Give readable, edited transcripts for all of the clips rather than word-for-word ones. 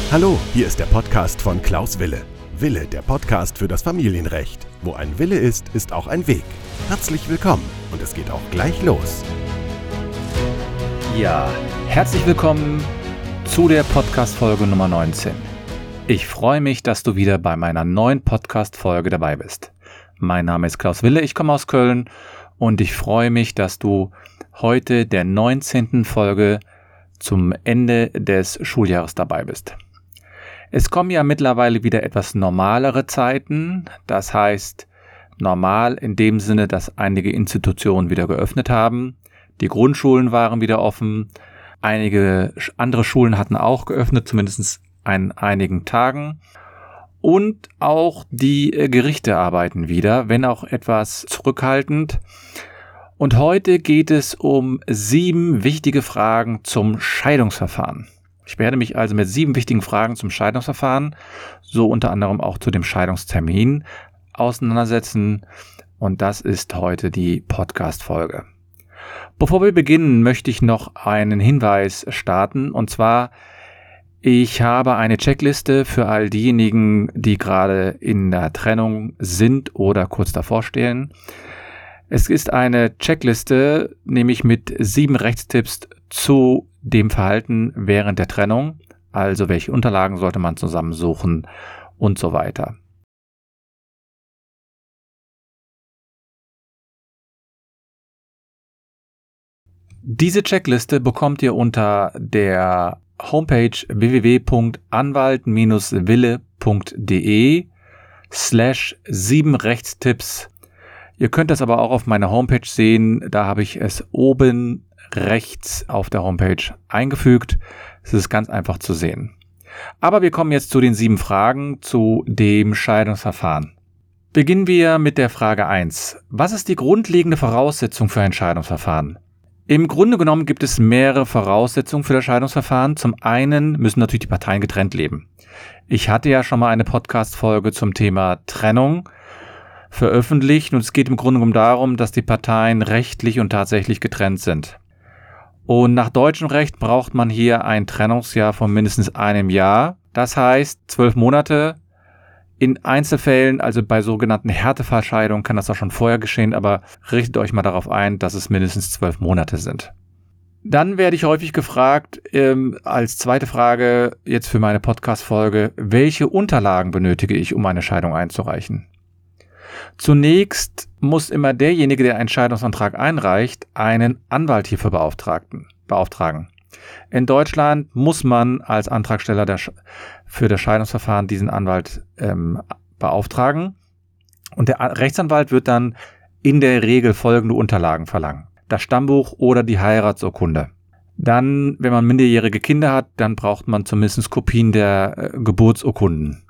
Hallo, hier ist der Podcast von Klaus Wille. Wille, der Podcast für das Familienrecht. Wo ein Wille ist, ist auch ein Weg. Herzlich willkommen und es geht auch gleich los. Ja, herzlich willkommen zu der Podcast-Folge Nummer 19. Ich freue mich, dass du wieder bei meiner neuen Podcast-Folge dabei bist. Mein Name ist Klaus Wille, ich komme aus Köln und ich freue mich, dass du heute der 19. Folge zum Ende des Schuljahres dabei bist. Es kommen ja mittlerweile wieder etwas normalere Zeiten, das heißt normal in dem Sinne, dass einige Institutionen wieder geöffnet haben. Die Grundschulen waren wieder offen, einige andere Schulen hatten auch geöffnet, zumindest an einigen Tagen. Und auch die Gerichte arbeiten wieder, wenn auch etwas zurückhaltend. Und heute geht es um 7 wichtige Fragen zum Scheidungsverfahren. Ich werde mich also mit 7 wichtigen Fragen zum Scheidungsverfahren, so unter anderem auch zu dem Scheidungstermin, auseinandersetzen. Und das ist heute die Podcast-Folge. Bevor wir beginnen, möchte ich noch einen Hinweis starten. Und zwar, ich habe eine Checkliste für all diejenigen, die gerade in der Trennung sind oder kurz davor stehen. Es ist eine Checkliste, nämlich mit 7 Rechtstipps zu dem Verhalten während der Trennung, also welche Unterlagen sollte man zusammensuchen und so weiter. Diese Checkliste bekommt ihr unter der Homepage www.anwalt-wille.de/7 Rechtstipps. Ihr könnt das aber auch auf meiner Homepage sehen, da habe ich es oben rechts auf der Homepage eingefügt. Es ist ganz einfach zu sehen. Aber wir kommen jetzt zu den 7 Fragen zu dem Scheidungsverfahren. Beginnen wir mit der Frage 1. Was ist die grundlegende Voraussetzung für ein Scheidungsverfahren? Im Grunde genommen gibt es mehrere Voraussetzungen für das Scheidungsverfahren. Zum einen müssen natürlich die Parteien getrennt leben. Ich hatte ja schon mal eine Podcast-Folge zum Thema Trennung veröffentlicht und es geht im Grunde genommen darum, dass die Parteien rechtlich und tatsächlich getrennt sind. Und nach deutschem Recht braucht man hier ein Trennungsjahr von mindestens einem Jahr. Das heißt 12 Monate. In Einzelfällen, also bei sogenannten Härtefallscheidungen, kann das auch schon vorher geschehen, aber richtet euch mal darauf ein, dass es mindestens 12 Monate sind. Dann werde ich häufig gefragt, als zweite Frage jetzt für meine Podcast-Folge, welche Unterlagen benötige ich, um eine Scheidung einzureichen? Zunächst muss immer derjenige, der einen Scheidungsantrag einreicht, einen Anwalt hierfür beauftragen. In Deutschland muss man als Antragsteller für das Scheidungsverfahren diesen Anwalt beauftragen. Und der Rechtsanwalt wird dann in der Regel folgende Unterlagen verlangen: das Stammbuch oder die Heiratsurkunde. Dann, wenn man minderjährige Kinder hat, dann braucht man zumindest Kopien der Geburtsurkunden.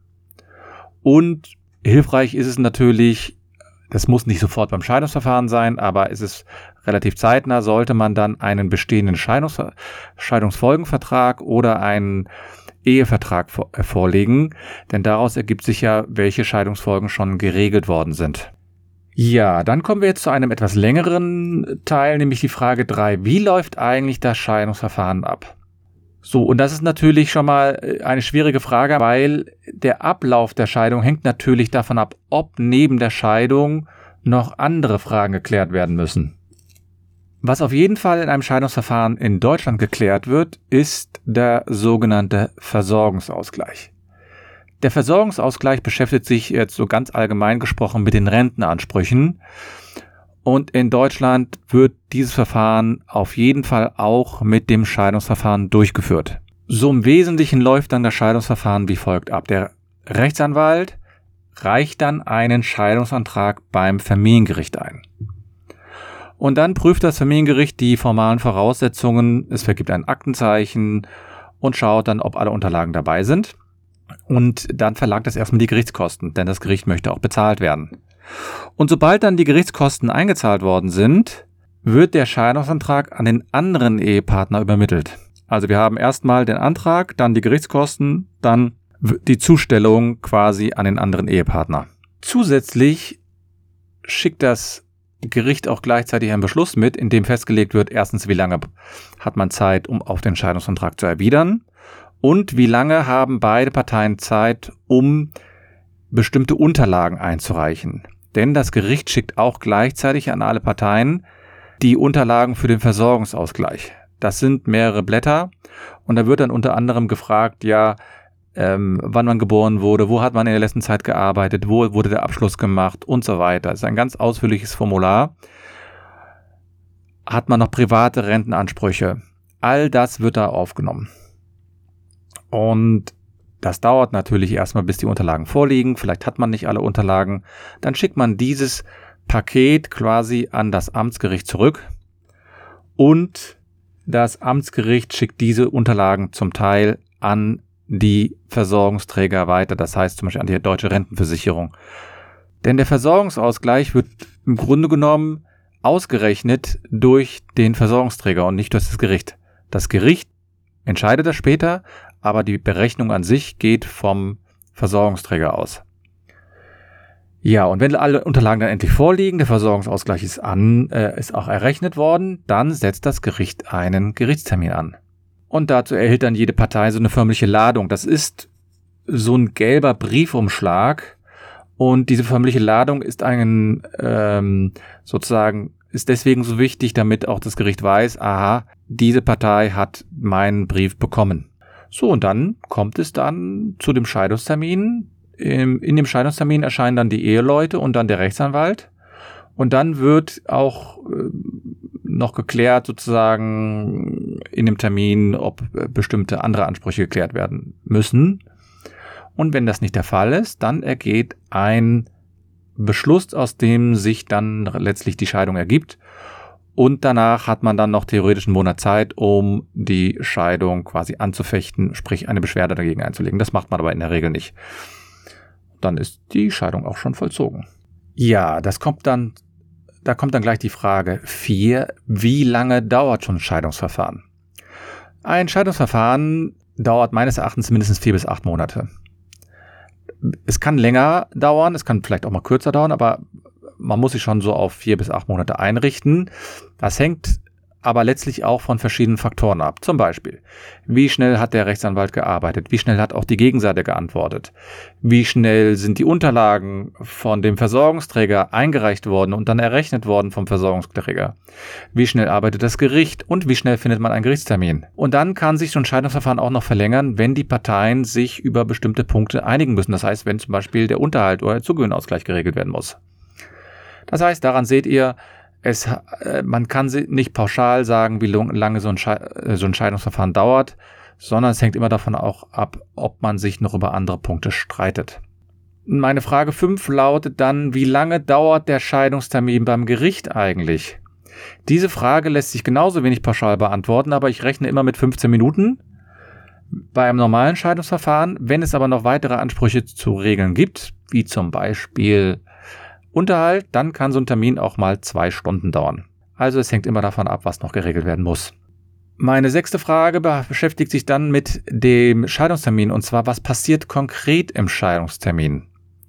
Und hilfreich ist es natürlich, das muss nicht sofort beim Scheidungsverfahren sein, aber es ist relativ zeitnah, sollte man dann einen bestehenden Scheidungsfolgenvertrag oder einen Ehevertrag vorlegen, denn daraus ergibt sich ja, welche Scheidungsfolgen schon geregelt worden sind. Ja, dann kommen wir jetzt zu einem etwas längeren Teil, nämlich die Frage 3. Wie läuft eigentlich das Scheidungsverfahren ab? So, und das ist natürlich schon mal eine schwierige Frage, weil der Ablauf der Scheidung hängt natürlich davon ab, ob neben der Scheidung noch andere Fragen geklärt werden müssen. Was auf jeden Fall in einem Scheidungsverfahren in Deutschland geklärt wird, ist der sogenannte Versorgungsausgleich. Der Versorgungsausgleich beschäftigt sich jetzt so ganz allgemein gesprochen mit den Rentenansprüchen. Und in Deutschland wird dieses Verfahren auf jeden Fall auch mit dem Scheidungsverfahren durchgeführt. So im Wesentlichen läuft dann das Scheidungsverfahren wie folgt ab. Der Rechtsanwalt reicht dann einen Scheidungsantrag beim Familiengericht ein. Und dann prüft das Familiengericht die formalen Voraussetzungen, es vergibt ein Aktenzeichen und schaut dann, ob alle Unterlagen dabei sind. Und dann verlangt es erstmal die Gerichtskosten, denn das Gericht möchte auch bezahlt werden. Und sobald dann die Gerichtskosten eingezahlt worden sind, wird der Scheidungsantrag an den anderen Ehepartner übermittelt. Also wir haben erstmal den Antrag, dann die Gerichtskosten, dann die Zustellung quasi an den anderen Ehepartner. Zusätzlich schickt das Gericht auch gleichzeitig einen Beschluss mit, in dem festgelegt wird, erstens, wie lange hat man Zeit, um auf den Scheidungsantrag zu erwidern Und wie lange haben beide Parteien Zeit, um bestimmte Unterlagen einzureichen? Denn das Gericht schickt auch gleichzeitig an alle Parteien die Unterlagen für den Versorgungsausgleich. Das sind mehrere Blätter und da wird dann unter anderem gefragt, wann man geboren wurde, wo hat man in der letzten Zeit gearbeitet, wo wurde der Abschluss gemacht und so weiter. Das ist ein ganz ausführliches Formular. Hat man noch private Rentenansprüche? All das wird da aufgenommen. Und das dauert natürlich erstmal, bis die Unterlagen vorliegen. Vielleicht hat man nicht alle Unterlagen. Dann schickt man dieses Paket quasi an das Amtsgericht zurück und das Amtsgericht schickt diese Unterlagen zum Teil an die Versorgungsträger weiter, das heißt zum Beispiel an die Deutsche Rentenversicherung. Denn der Versorgungsausgleich wird im Grunde genommen ausgerechnet durch den Versorgungsträger und nicht durch das Gericht. Das Gericht entscheidet das später, aber die Berechnung an sich geht vom Versorgungsträger aus. Ja, und wenn alle Unterlagen dann endlich vorliegen, der Versorgungsausgleich ist auch errechnet worden, dann setzt das Gericht einen Gerichtstermin an. Und dazu erhält dann jede Partei so eine förmliche Ladung. Das ist so ein gelber Briefumschlag und diese förmliche Ladung ist ist deswegen so wichtig, damit auch das Gericht weiß, aha, diese Partei hat meinen Brief bekommen. So, und dann kommt es dann zu dem Scheidungstermin. In dem Scheidungstermin erscheinen dann die Eheleute und dann der Rechtsanwalt. Und dann wird auch noch geklärt, sozusagen in dem Termin, ob bestimmte andere Ansprüche geklärt werden müssen. Und wenn das nicht der Fall ist, dann ergeht ein Beschluss, aus dem sich dann letztlich die Scheidung ergibt. Und danach hat man dann noch theoretisch einen Monat Zeit, um die Scheidung quasi anzufechten, sprich eine Beschwerde dagegen einzulegen. Das macht man aber in der Regel nicht. Dann ist die Scheidung auch schon vollzogen. Ja, da kommt dann gleich die Frage 4, wie lange dauert schon ein Scheidungsverfahren? Ein Scheidungsverfahren dauert meines Erachtens mindestens 4 bis 8 Monate. Es kann länger dauern, es kann vielleicht auch mal kürzer dauern, aber man muss sich schon so auf 4 bis 8 Monate einrichten. Das hängt aber letztlich auch von verschiedenen Faktoren ab. Zum Beispiel, wie schnell hat der Rechtsanwalt gearbeitet? Wie schnell hat auch die Gegenseite geantwortet? Wie schnell sind die Unterlagen von dem Versorgungsträger eingereicht worden und dann errechnet worden vom Versorgungsträger? Wie schnell arbeitet das Gericht und wie schnell findet man einen Gerichtstermin? Und dann kann sich so ein Scheidungsverfahren auch noch verlängern, wenn die Parteien sich über bestimmte Punkte einigen müssen. Das heißt, wenn zum Beispiel der Unterhalt oder der Zugewinnausgleich geregelt werden muss. Das heißt, daran seht ihr, man kann nicht pauschal sagen, wie lange so ein Scheidungsverfahren dauert, sondern es hängt immer davon auch ab, ob man sich noch über andere Punkte streitet. Meine Frage 5 lautet dann, wie lange dauert der Scheidungstermin beim Gericht eigentlich? Diese Frage lässt sich genauso wenig pauschal beantworten, aber ich rechne immer mit 15 Minuten bei einem normalen Scheidungsverfahren. Wenn es aber noch weitere Ansprüche zu regeln gibt, wie zum Beispiel Unterhalt, dann kann so ein Termin auch mal 2 Stunden dauern. Also es hängt immer davon ab, was noch geregelt werden muss. Meine 6. Frage beschäftigt sich dann mit dem Scheidungstermin und zwar, was passiert konkret im Scheidungstermin?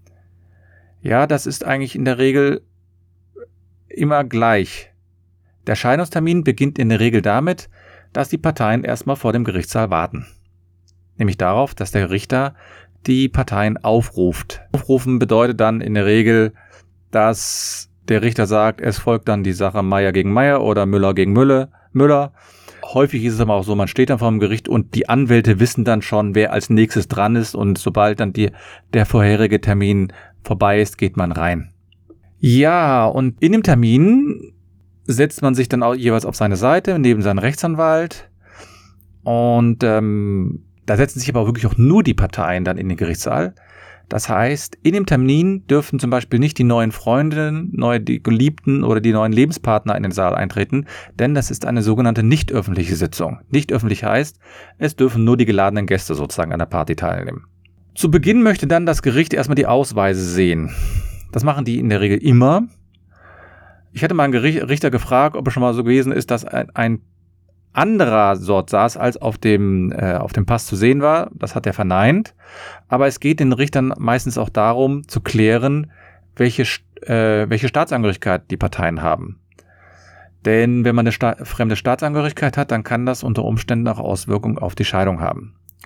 Ja, das ist eigentlich in der Regel immer gleich. Der Scheidungstermin beginnt in der Regel damit, dass die Parteien erstmal vor dem Gerichtssaal warten. Nämlich darauf, dass der Richter die Parteien aufruft. Aufrufen bedeutet dann in der Regel, dass der Richter sagt, es folgt dann die Sache Meier gegen Meier oder Müller gegen Müller. Häufig ist es aber auch so, man steht dann vor dem Gericht und die Anwälte wissen dann schon, wer als nächstes dran ist und sobald dann der vorherige Termin vorbei ist, geht man rein. Ja, und in dem Termin setzt man sich dann auch jeweils auf seine Seite, neben seinen Rechtsanwalt und da setzen sich aber wirklich auch nur die Parteien dann in den Gerichtssaal. Das heißt, in dem Termin dürfen zum Beispiel nicht die neuen Freunde, die Geliebten oder die neuen Lebenspartner in den Saal eintreten, denn das ist eine sogenannte nicht öffentliche Sitzung. Nicht öffentlich heißt, es dürfen nur die geladenen Gäste sozusagen an der Party teilnehmen. Zu Beginn möchte dann das Gericht erstmal die Ausweise sehen. Das machen die in der Regel immer. Ich hatte mal einen Richter gefragt, ob es schon mal so gewesen ist, dass ein anderer dort saß, als auf dem Pass zu sehen war. Das hat er verneint. Aber es geht den Richtern meistens auch darum, zu klären, welche Staatsangehörigkeit die Parteien haben. Denn wenn man eine fremde Staatsangehörigkeit hat, dann kann das unter Umständen auch Auswirkungen auf die Scheidung haben.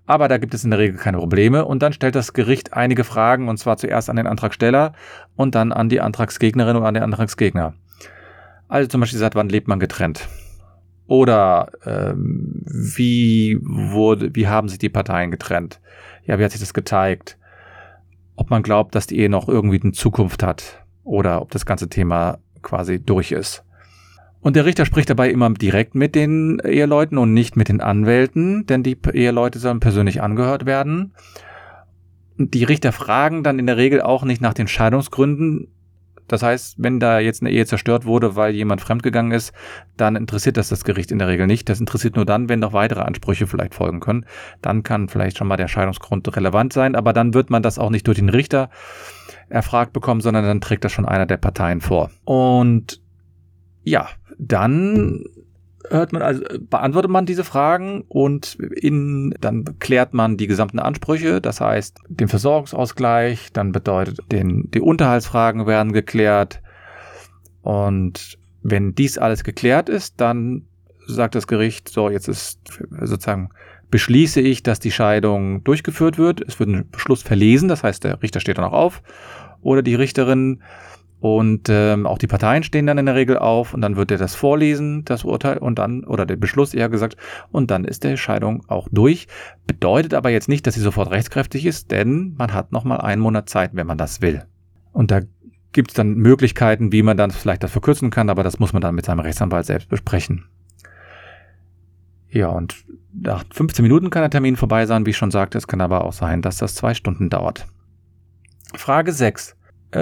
Aber da gibt es in der Regel keine Probleme. Und dann stellt das Gericht einige Fragen, und zwar zuerst an den Antragsteller und dann an die Antragsgegnerin oder an den Antragsgegner. Also zum Beispiel sagt, wann lebt man getrennt? Oder wie haben sich die Parteien getrennt? Ja, wie hat sich das gezeigt? Ob man glaubt, dass die Ehe noch irgendwie eine Zukunft hat oder ob das ganze Thema quasi durch ist. Und der Richter spricht dabei immer direkt mit den Eheleuten und nicht mit den Anwälten, denn die Eheleute sollen persönlich angehört werden. Die Richter fragen dann in der Regel auch nicht nach den Scheidungsgründen. Das heißt, wenn da jetzt eine Ehe zerstört wurde, weil jemand fremdgegangen ist, dann interessiert das Gericht in der Regel nicht. Das interessiert nur dann, wenn noch weitere Ansprüche vielleicht folgen können. Dann kann vielleicht schon mal der Scheidungsgrund relevant sein, aber dann wird man das auch nicht durch den Richter erfragt bekommen, sondern dann trägt das schon einer der Parteien vor. Und ja, dann beantwortet man diese Fragen und dann klärt man die gesamten Ansprüche, das heißt den Versorgungsausgleich, dann bedeutet die Unterhaltsfragen werden geklärt und wenn dies alles geklärt ist, dann sagt das Gericht, so jetzt ist sozusagen beschließe ich, dass die Scheidung durchgeführt wird, es wird ein Beschluss verlesen, das heißt der Richter steht dann auch auf oder die Richterin. Und auch die Parteien stehen dann in der Regel auf und dann wird er das vorlesen, das Urteil und dann, oder der Beschluss eher gesagt, und dann ist die Scheidung auch durch. Bedeutet aber jetzt nicht, dass sie sofort rechtskräftig ist, denn man hat nochmal 1 Monat Zeit, wenn man das will. Und da gibt es dann Möglichkeiten, wie man dann vielleicht das verkürzen kann, aber das muss man dann mit seinem Rechtsanwalt selbst besprechen. Ja, und nach 15 Minuten kann der Termin vorbei sein, wie ich schon sagte. Es kann aber auch sein, dass das 2 Stunden dauert. Frage 6.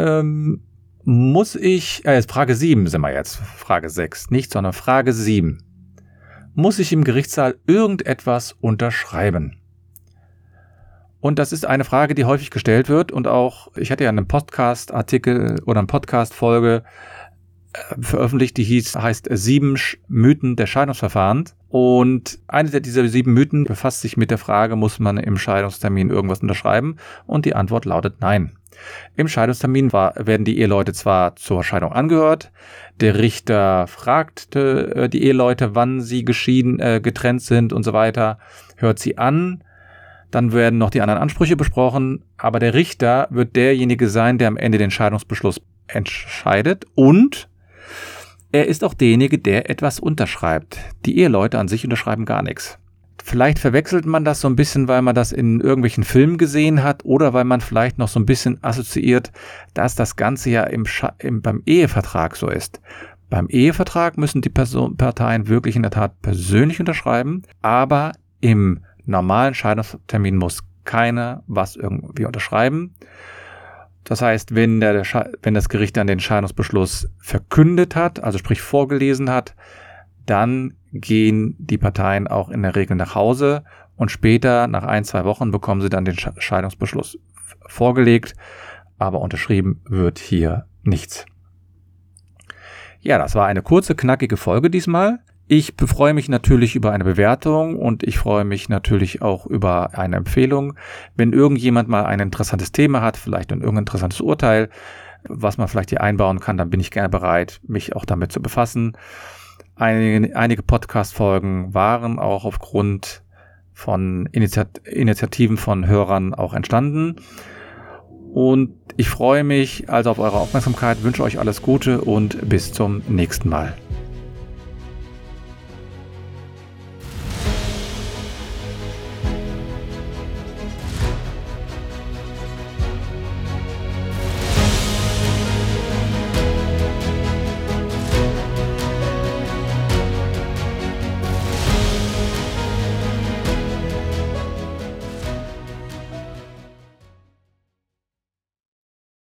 Frage 7 sind wir jetzt. Frage 6 nicht, sondern Frage 7. Muss ich im Gerichtssaal irgendetwas unterschreiben? Und das ist eine Frage, die häufig gestellt wird und auch, ich hatte ja einen Podcast-Artikel oder eine Podcast-Folge veröffentlicht, die heißt 7 Mythen des Scheidungsverfahrens. Und eine dieser 7 Mythen befasst sich mit der Frage, muss man im Scheidungstermin irgendwas unterschreiben? Und die Antwort lautet nein. Im Scheidungstermin werden die Eheleute zwar zur Scheidung angehört, der Richter fragt die Eheleute, wann sie getrennt sind und so weiter, hört sie an, dann werden noch die anderen Ansprüche besprochen, aber der Richter wird derjenige sein, der am Ende den Scheidungsbeschluss entscheidet und er ist auch derjenige, der etwas unterschreibt. Die Eheleute an sich unterschreiben gar nichts. Vielleicht verwechselt man das so ein bisschen, weil man das in irgendwelchen Filmen gesehen hat oder weil man vielleicht noch so ein bisschen assoziiert, dass das Ganze ja beim Ehevertrag so ist. Beim Ehevertrag müssen die Parteien wirklich in der Tat persönlich unterschreiben, aber im normalen Scheidungstermin muss keiner was irgendwie unterschreiben. Das heißt, wenn das Gericht dann den Scheidungsbeschluss verkündet hat, also sprich vorgelesen hat, dann gehen die Parteien auch in der Regel nach Hause und später, nach 1-2 Wochen, bekommen sie dann den Scheidungsbeschluss vorgelegt, aber unterschrieben wird hier nichts. Ja, das war eine kurze, knackige Folge diesmal. Ich freue mich natürlich über eine Bewertung und ich freue mich natürlich auch über eine Empfehlung. Wenn irgendjemand mal ein interessantes Thema hat, vielleicht irgendein interessantes Urteil, was man vielleicht hier einbauen kann, dann bin ich gerne bereit, mich auch damit zu befassen. Einige Podcast-Folgen waren auch aufgrund von Initiativen von Hörern auch entstanden. Und ich freue mich also auf eure Aufmerksamkeit, wünsche euch alles Gute und bis zum nächsten Mal.